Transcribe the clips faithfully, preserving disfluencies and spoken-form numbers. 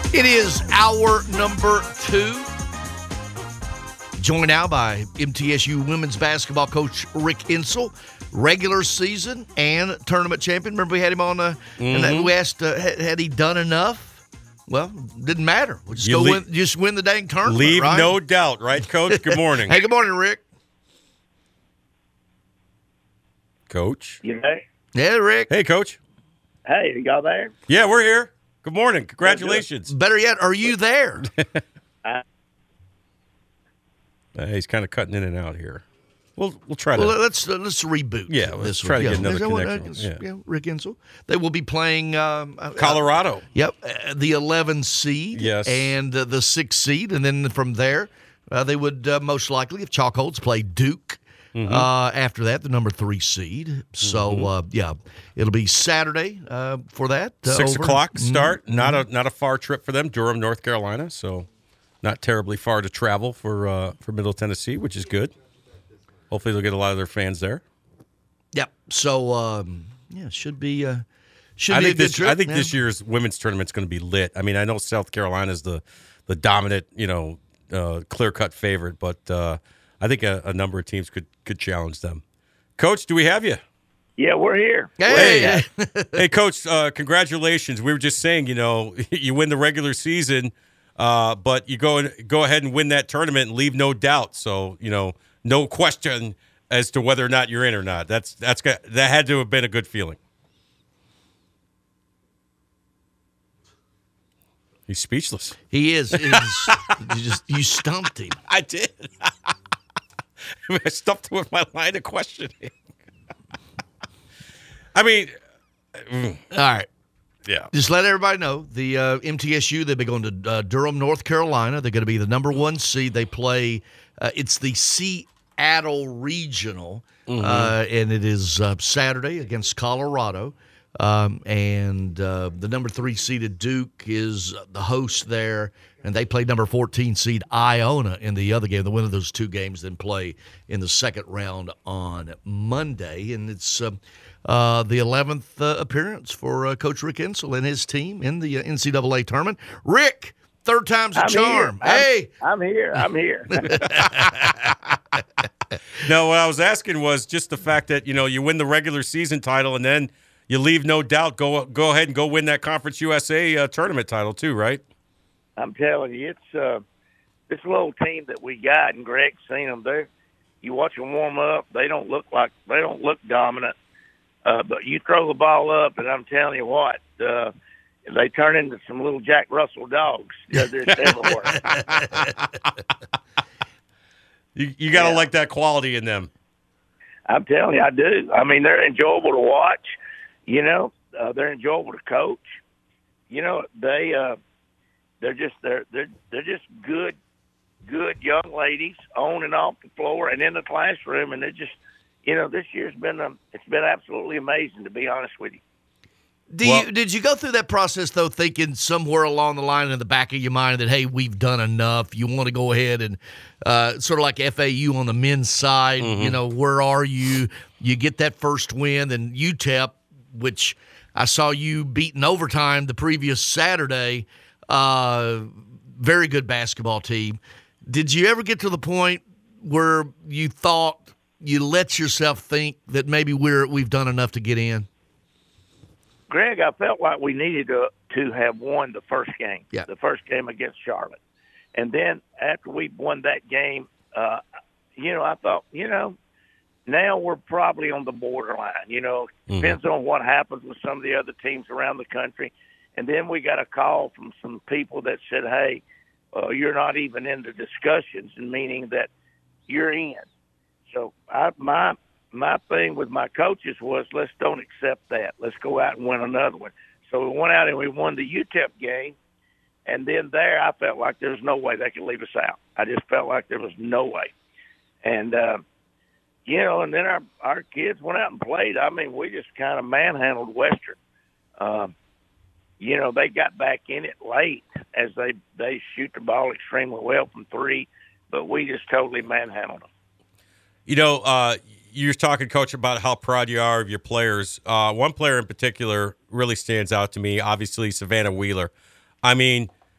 It is hour number two. Joined now by M T S U women's basketball coach Rick Insell, regular season and tournament champion. Remember we had him on, uh, mm-hmm. and that we asked, uh, had, had he done enough? Well, didn't matter. We'll just You go leave, win, just win the dang tournament. Leave right? no doubt, right, Coach? Good morning. Hey, good morning, Rick. Coach. You know? Yeah, Rick. Hey, Coach. Hey, y'all there? Yeah, we're here. Good morning. Congratulations. Better yet, are you there? uh, uh, he's kind of cutting in and out here. We'll we'll try to. Well, let's uh, let's reboot. Yeah, let's this try one. to get yeah. another What, connection. uh, Yeah. yeah, Rick Insell. They will be playing um, uh, Colorado. Uh, yep, uh, the eleven seed. Yes. And uh, the six seed, and then from there, uh, they would uh, most likely, if Chalkholtz, play Duke. Mm-hmm. Uh, after that, the number three seed. So mm-hmm. uh, yeah, it'll be Saturday uh, for that. Uh, Six over. o'clock start. Mm-hmm. Not a not a far trip for them. Durham, North Carolina. So not terribly far to travel for uh, for Middle Tennessee, which is good. Hopefully they'll get a lot of their fans there. Yep. So um, yeah, should be uh, should I be think a good this trip. I think yeah. this year's women's tournament's going to be lit. I mean, I know South Carolina is the the dominant, you know, uh, clear cut favorite, but uh, I think a, a number of teams could could challenge them. Coach, do we have you? Yeah, we're here. Hey, Hey, hey Coach, uh, congratulations. We were just saying, you know, you win the regular season, uh, but you go and go ahead and win that tournament and leave no doubt. So, you know, no question as to whether or not you're in or not. That's that's got, that had to have been a good feeling. He's speechless. he is. He's, you just you stumped him. I did. I stumped him with my line of questioning. I mean, All right. yeah. Just let everybody know the uh, M T S U. They'll be going to uh, Durham, North Carolina. They're going to be the number one seed. They play. Uh, it's the Seattle Regional, Mm-hmm. uh, and it is uh, Saturday against Colorado. Um, and uh, the number three seeded Duke is the host there, and they play number fourteen seed Iona in the other game. The winner of those two games then play in the second round on Monday, and it's uh, uh, the eleventh uh, appearance for uh, Coach Rick Insell and his team in the uh, N C double A tournament. Rick, third time's a I'm charm. Here. I'm, Hey, I'm here. I'm here. No, what I was asking was just the fact that, you know, you win the regular season title and then you leave no doubt, go go ahead and go win that Conference U S A uh, tournament title too, right? I'm telling you, it's uh, this little team that we got, and Greg's seen them. They, you watch them warm up. They don't look like they don't look dominant, uh, but you throw the ball up, and I'm telling you what, uh, they turn into some little Jack Russell dogs. They're just everywhere. You you got to Yeah. like that quality in them. I'm telling you, I do. I mean, they're enjoyable to watch. You know, uh, they're enjoyable to coach. You know, they uh, they're just they're they're they're just good, good young ladies on and off the floor and in the classroom, and they're just, you know, this year's been um, it's been absolutely amazing, to be honest with you. Do Well- you, did you go through that process, though, thinking somewhere along the line in the back of your mind that, hey, we've done enough, you want to go ahead and uh, sort of like F A U on the men's side, Mm-hmm. you know, where are you? You get that first win, and U T E P, which I saw you beating overtime the previous Saturday, uh, very good basketball team. Did you ever get to the point where you thought you let yourself think that maybe we're we've done enough to get in? Greg, I felt like we needed to to have won the first game, Yeah. the first game against Charlotte. And then after we won that game, uh, you know, I thought, you know, now we're probably on the borderline. You know, Mhm. depends on what happens with some of the other teams around the country. And then we got a call from some people that said, hey, uh, you're not even in the discussions, and meaning that you're in. So I, my my thing with my coaches was, let's don't accept that. Let's go out and win another one. So we went out and we won the U T E P game. And then there, I felt like there was no way they could leave us out. I just felt like there was no way. And, uh, you know, and then our, our kids went out and played. I mean, we just kind of manhandled Western. Um, you know, they got back in it late as they, they shoot the ball extremely well from three, but we just totally manhandled them. You know, uh, you're talking, Coach, about how proud you are of your players. Uh, one player in particular really stands out to me, obviously Savannah Wheeler. I mean,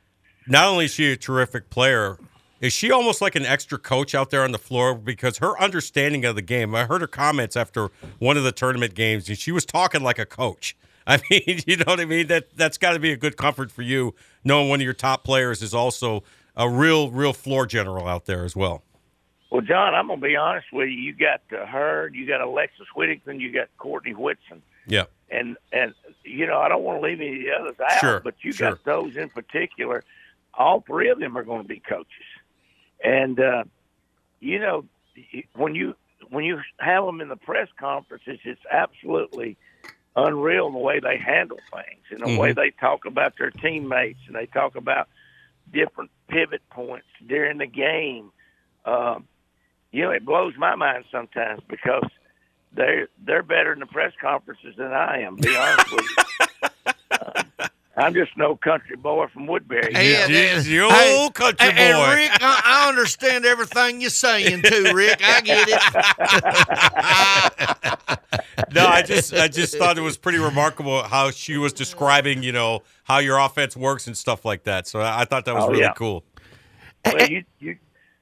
not only is she a terrific player, is she almost like an extra coach out there on the floor because her understanding of the game, I heard her comments after one of the tournament games, and she was talking like a coach. I mean, you know what I mean? That, that's got to be a good comfort for you, knowing one of your top players is also a real, real floor general out there as well. Well, John, I'm going to be honest with you. You got uh, her, you got Alexis Whittington, you got Courtney Whitson. Yeah. And, and you know, I don't want to leave any of the others out, sure, but you sure. got those in particular. All three of them are going to be coaches. And, uh, you know, when you when you have them in the press conferences, it's absolutely unreal the way they handle things and the mm-hmm. way they talk about their teammates, and they talk about different pivot points during the game. Um, you know, it blows my mind sometimes because they're, they're better in the press conferences than I am, to be honest with you. Uh, I'm just no country boy from Woodbury. And, and, you old hey, country and, boy. And Rick, I, I understand everything you're saying too, Rick. I get it. No, I just I just thought it was pretty remarkable how she was describing, you know, how your offense works and stuff like that. So I, I thought that was oh, really yeah. cool. Well, you, you,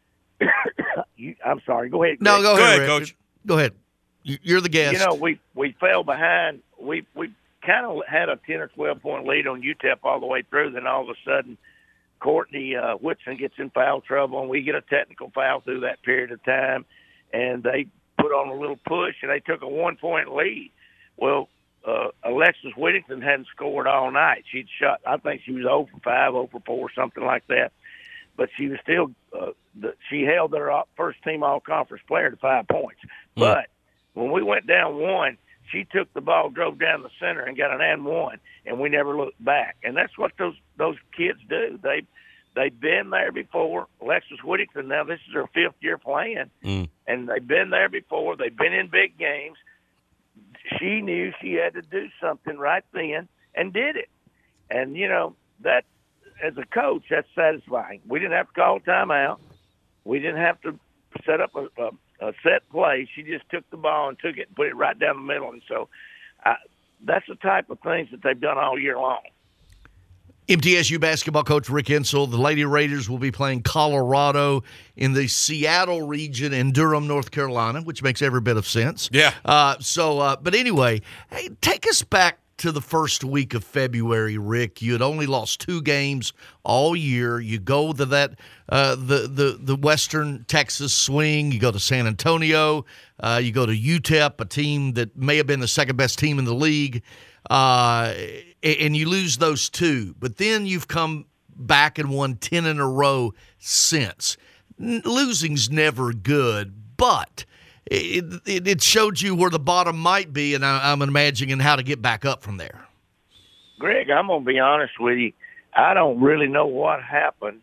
you, I'm sorry. Go ahead. No, Greg. go, go ahead, ahead, Rick. Coach. Go ahead. You're the guest. You know, we we fell behind. We we kind of had a ten or twelve point lead on U T E P all the way through. Then all of a sudden, Courtney uh, Whitson gets in foul trouble, and we get a technical foul through that period of time. And they put on a little push, and they took a one point lead. Well, uh, Alexis Whittington hadn't scored all night. She'd shot. I think she was zero for five, zero for four, something like that. But she was still. Uh, the, she held their first team all conference player to five points. Mm. But when we went down one, she took the ball, drove down the center, and got an and one, and we never looked back. And that's what those those kids do. They they've been there before. Alexis Whittington, now this is her fifth year playing, mm. and they've been there before. They've been in big games. She knew she had to do something right then and did it. And you know that as a coach, that's satisfying. We didn't have to call a timeout. We didn't have to set up a, a a set play. She just took the ball and took it and put it right down the middle. And so uh, that's the type of things that they've done all year long. M T S U basketball coach Rick Insell. The Lady Raiders will be playing Colorado in the Seattle region in Durham, North Carolina, which makes every bit of sense. Yeah. Uh, so, uh, but anyway, hey, take us back to the first week of February, Rick. You had only lost two games all year. You go to that uh, the the the Western Texas swing. You go to San Antonio. Uh, you go to U T E P, a team that may have been the second best team in the league, uh, and you lose those two. But then you've come back and won ten in a row since. Losing's never good, but It, it it showed you where the bottom might be, and I, I'm imagining how to get back up from there. Greg, I'm going to be honest with you. I don't really know what happened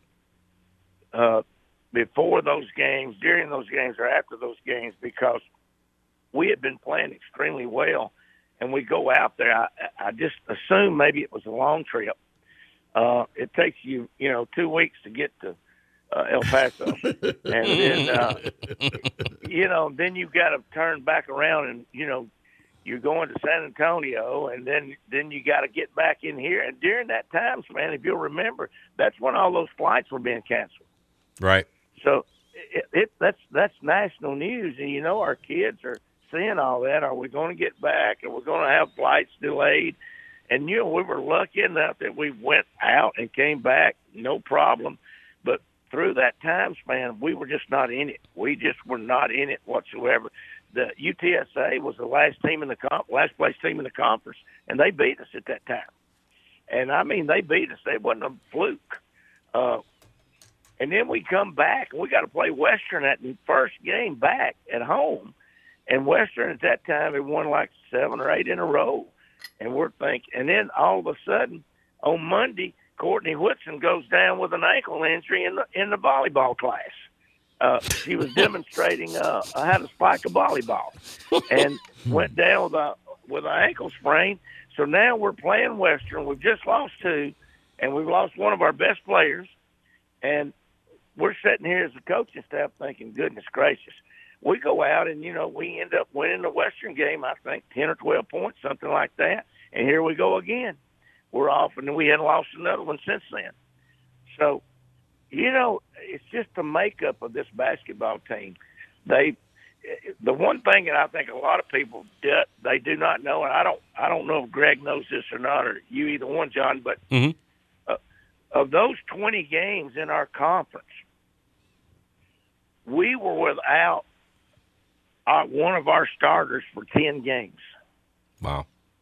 uh, before those games, during those games, or after those games, because we had been playing extremely well, and we go out there. I, I just assumed maybe it was a long trip. Uh, it takes you, you know, two weeks to get to Uh, El Paso, and then uh, you know, then you've got to turn back around, and you know, you're going to San Antonio, and then then you got to get back in here. And during that time span, if you'll remember, that's when all those flights were being canceled. Right. So it, it that's that's national news, and you know, our kids are seeing all that. Are we going to get back? Are we going to have flights delayed? And you know, we were lucky enough that we went out and came back, no problem. But through that time span, we were just not in it. We just were not in it whatsoever. The U T S A was the last team in the comp, last place team in the conference, and they beat us at that time. And I mean, they beat us. They wasn't a fluke. Uh, and then we come back, and we got to play Western at the first game back at home. And Western at that time had won like seven or eight in a row. And we're thinking, and then all of a sudden on Monday, Courtney Whitson goes down with an ankle injury in the in the volleyball class. Uh, she was demonstrating uh, how to spike a volleyball, and went down with a with an ankle sprain. So now we're playing Western. We've just lost two, and we've lost one of our best players. And we're sitting here as a coaching staff thinking, goodness gracious. We go out and, you know, we end up winning the Western game, I think, ten or twelve points, something like that. And here we go again. We're off, and we hadn't lost another one since then. So, you know, it's just the makeup of this basketball team. They, the one thing that I think a lot of people do, they do not know, and I don't, I don't know if Greg knows this or not, or you either one, John, but Mm-hmm. uh, of those twenty games in our conference, we were without our, one of our starters for ten games. Wow.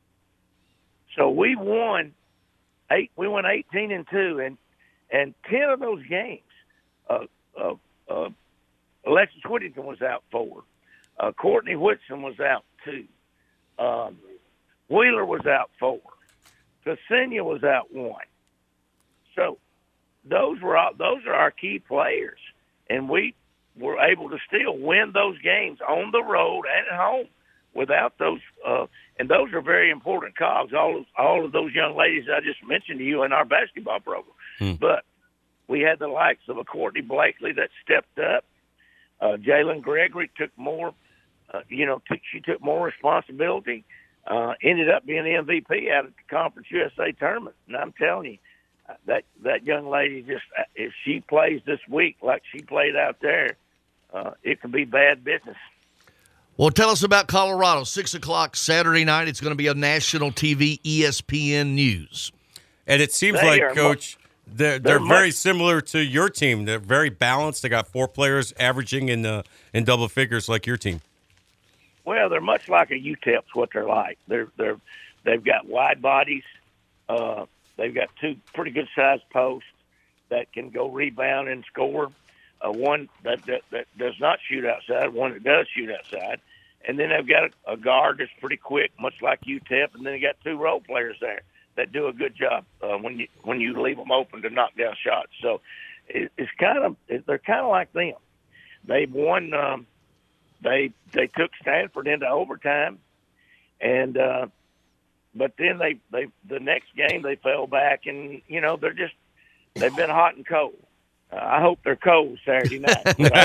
So we won eight. We won eighteen and two, and and ten of those games, uh, uh, uh, Alexis Whittington was out four. Uh, Courtney Whitson was out two. Um, Wheeler was out four. Ksenia was out one. So those were all, those are our key players, and we were able to still win those games on the road and at home without those. Uh, and those are very important cogs. All of, all of those young ladies I just mentioned to you in our basketball program. Hmm. But we had the likes of a Courtney Blakely that stepped up. Uh, Jalen Gregory took more, uh, you know, t- she took more responsibility, uh, ended up being the M V P out at the Conference U S A tournament. And I'm telling you, uh, that, that young lady just, uh, if she plays this week like she played out there, uh, it could be bad business. Well, tell us about Colorado. Six o'clock Saturday night. It's going to be on national T V, E S P N News. And it seems They like, are Coach, they're, they're they're very much- similar to your team. They're very balanced. They got four players averaging in uh, in double figures like your team. Well, they're much like a U T E P's what they're like. They're they're they've got wide bodies. Uh, they've got two pretty good sized posts that can go rebound and score. Uh, one that, that that does not shoot outside, one that does shoot outside, and then they've got a, a guard that's pretty quick, much like U T E P, and then they got two role players there that do a good job uh, when you when you leave them open to knock down shots. So it, it's kind of it, they're kind of like them. They've won. Um, they they took Stanford into overtime, and uh, but then they they the next game they fell back, and you know they're just they've been hot and cold. Uh, I hope they're cold Saturday night.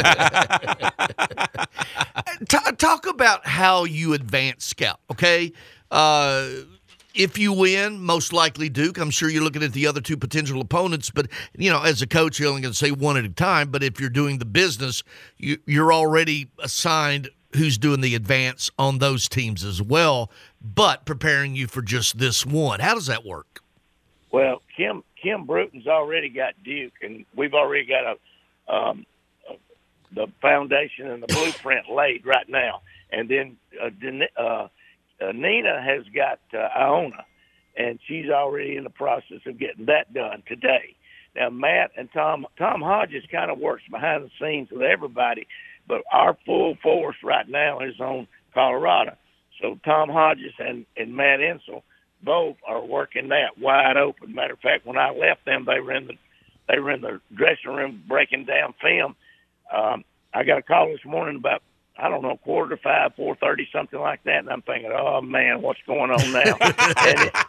T- talk about how you advance scout, okay? Uh, if you win, most likely Duke. I'm sure you're looking at the other two potential opponents, but, you know, as a coach, you're only going to say one at a time. But if you're doing the business, you, you're already assigned who's doing the advance on those teams as well, but preparing you for just this one. How does that work? Well, Kim Kim Bruton's already got Duke, and we've already got a, um, a the foundation and the blueprint laid right now. And then uh, uh, uh, Nina has got uh, Iona, and she's already in the process of getting that done today. Now, Matt and Tom Tom Hodges kind of works behind the scenes with everybody, but our full force right now is on Colorado. So Tom Hodges and, and Matt Insel both are working that wide open. Matter of fact, when I left them, they were in the they were in the dressing room breaking down film. Um, I got a call this morning about I don't know quarter to five, four thirty, something like that, and I'm thinking, oh man, what's going on now? and, it,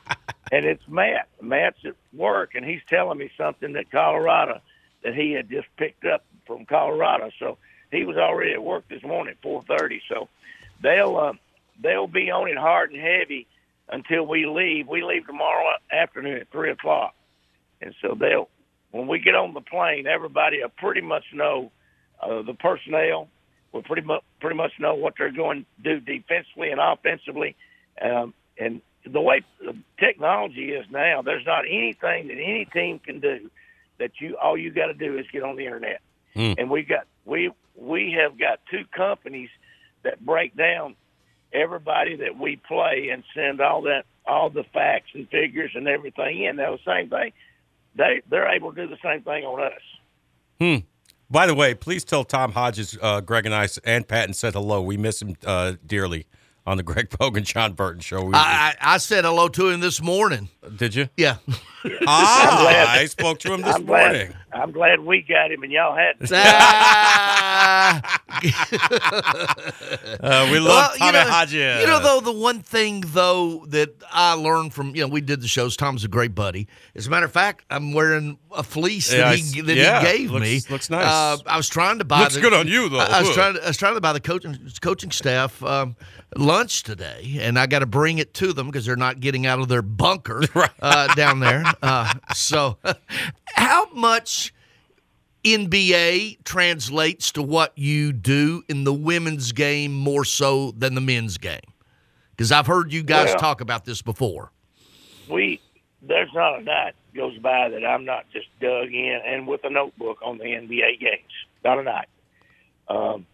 and it's Matt. Matt's at work, and he's telling me something that Colorado that he had just picked up from Colorado. So he was already at work this morning at four thirty. So they'll uh, they'll be on it hard and heavy until we leave. We leave tomorrow afternoon at three o'clock. And so they'll, when we get on the plane, everybody will pretty much know uh, the personnel. We'll pretty much, pretty much know what they're going to do defensively and offensively. Um, and the way the technology is now, there's not anything that any team can do that you, all you got to do is get on the internet. Mm. And we got, we, we have got two companies that break down everybody that we play and send all that, all the facts and figures and everything in. Now, the same thing, they, they're able to do the same thing on us. Hmm. By the way, please tell Tom Hodges, uh, Greg and I, and Patton said hello. We miss him uh, dearly on the Greg Pogue and John Burton show. We, I, I, I said hello to him this morning. Did you? Yeah. Ah, glad- I spoke to him this I'm glad, morning. I'm glad we got him and y'all had Ah. Uh, we love Well, Tommy you know, Hodges. You know, though, the one thing, though, that I learned from, you know, we did the shows. Tom's a great buddy. As a matter of fact, I'm wearing a fleece Yeah, that, he, I- that yeah, he gave looks- me. looks nice. Uh, I was trying to buy Looks the, good on you, though. I, I was Ugh. trying to, I was trying to buy the coaching coaching staff um, lunch today, and I got to bring it to them because they're not getting out of their bunker Right. uh, down there. Uh, so, how, how much N B A translates to what you do in the women's game more so than the men's game? Because I've heard you guys Well, talk about this before. We there's not a night goes by that I'm not just dug in and with a notebook on the N B A games. Not a night. Um,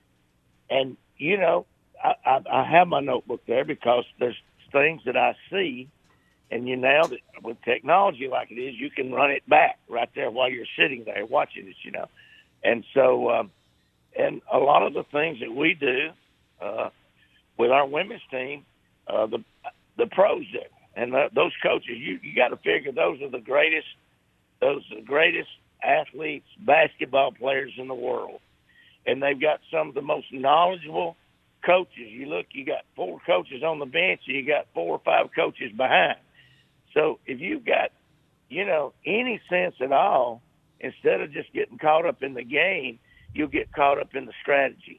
and you know, I, I, I have my notebook there because there's things that I see, and you nailed it. With technology like it is, you can run it back right there while you're sitting there watching it. You know, and so um, and a lot of the things that we do uh, with our women's team, uh, the the pros do. And uh, those coaches, you, you got to figure those are the greatest, those are the greatest athletes, basketball players in the world. And they've got some of the most knowledgeable coaches. You look, you got four coaches on the bench, and you got four or five coaches behind. So if you've got, you know, any sense at all, instead of just getting caught up in the game, you'll get caught up in the strategy.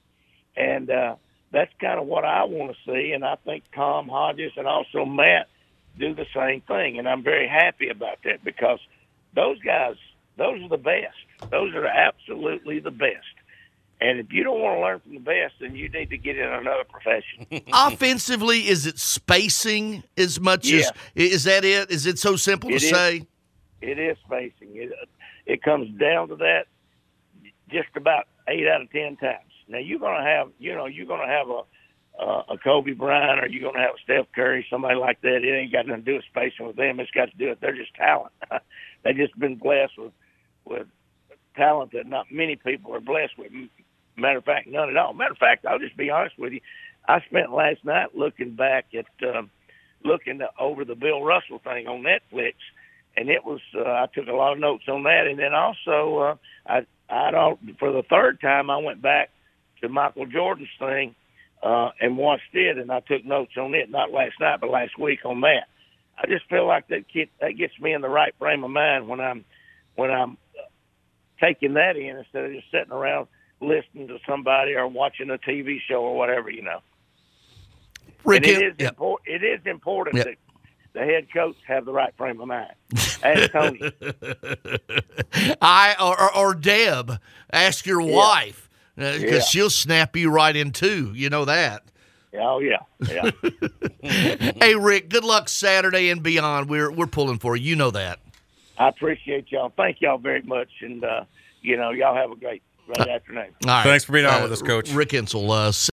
And, uh, that's kind of what I want to see, and I think Tom Hodges and also Matt do the same thing, and I'm very happy about that because those guys, those are the best. Those are absolutely the best. And if you don't want to learn from the best, then you need to get in another profession. Offensively, is it spacing as much Yeah. as – is that it? Is it so simple It to is. say? It is spacing. It, it comes down to that just about eight out of ten times. Now you're gonna have, you know, you're gonna have a uh, a Kobe Bryant, or you're gonna have a Steph Curry, somebody like that. It ain't got nothing to do with spacing with them. It's got to do with they're just talent. They just been blessed with with talent that not many people are blessed with. Matter of fact, none at all. Matter of fact, I'll just be honest with you. I spent last night looking back at um, looking over the Bill Russell thing on Netflix, and it was uh, I took a lot of notes on that, and then also uh, I I don't for the third time I went back to Michael Jordan's thing uh, and watched it, and I took notes on it, not last night, but last week on that. I just feel like that kid, that gets me in the right frame of mind when I'm when I'm taking that in instead of just sitting around listening to somebody or watching a T V show or whatever, you know. Rick, and it is yep. impor- it is important Yep. that the head coach have the right frame of mind. Ask Tony. I or, or, or Deb, ask your Yeah. wife because Yeah. she'll snap you right in two. You know that. Oh yeah, yeah. Hey, Rick, good luck Saturday and beyond. We're we're pulling for you. You know that. I appreciate y'all. Thank y'all very much, and uh, you know, y'all have a great great afternoon. All right. Thanks for being on Uh, with us, Coach. Rick Insell, uh,